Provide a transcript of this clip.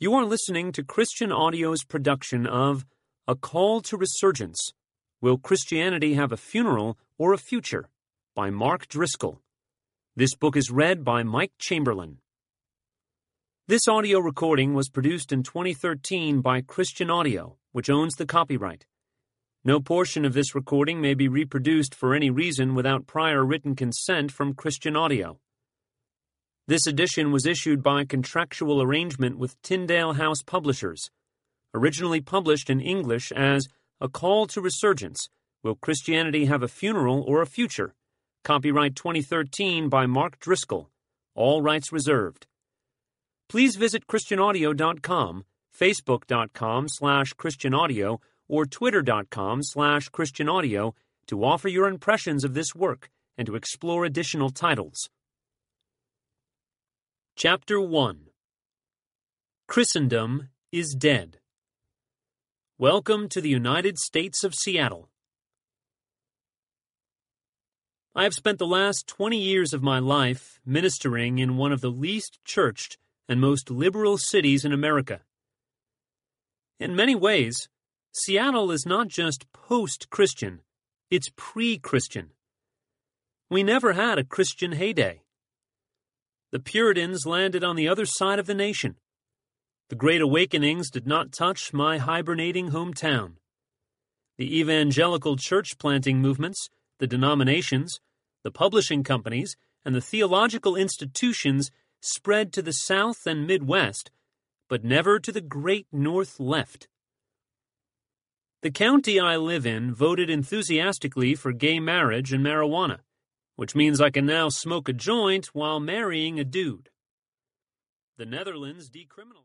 You are listening to Christian Audio's production of A Call to Resurgence. Will Christianity Have a Funeral or a Future? By Mark Driscoll. This book is read by Mike Chamberlain. This audio recording was produced in 2013 by Christian Audio, which owns the copyright. No portion of this recording may be reproduced for any reason without prior written consent from Christian Audio. This edition was issued by contractual arrangement with Tyndale House Publishers, originally published in English as A Call to Resurgence. Will Christianity Have a Funeral or a Future? Copyright 2013 by Mark Driscoll. All rights reserved. Please visit ChristianAudio.com, Facebook.com/ChristianAudio, or Twitter.com/ChristianAudio to offer your impressions of this work and to explore additional titles. Chapter 1. Christendom is Dead. Welcome to the United States of Seattle. I have spent the last 20 years of my life ministering in one of the least churched and most liberal cities in America. In many ways, Seattle is not just post-Christian, it's pre-Christian. We never had a Christian heyday. The Puritans landed on the other side of the nation. The Great Awakenings did not touch my hibernating hometown. The evangelical church-planting movements, the denominations, the publishing companies, and the theological institutions spread to the South and Midwest, but never to the great North left. The county I live in voted enthusiastically for gay marriage and marijuana, which means I can now smoke a joint while marrying a dude. The Netherlands decriminalized.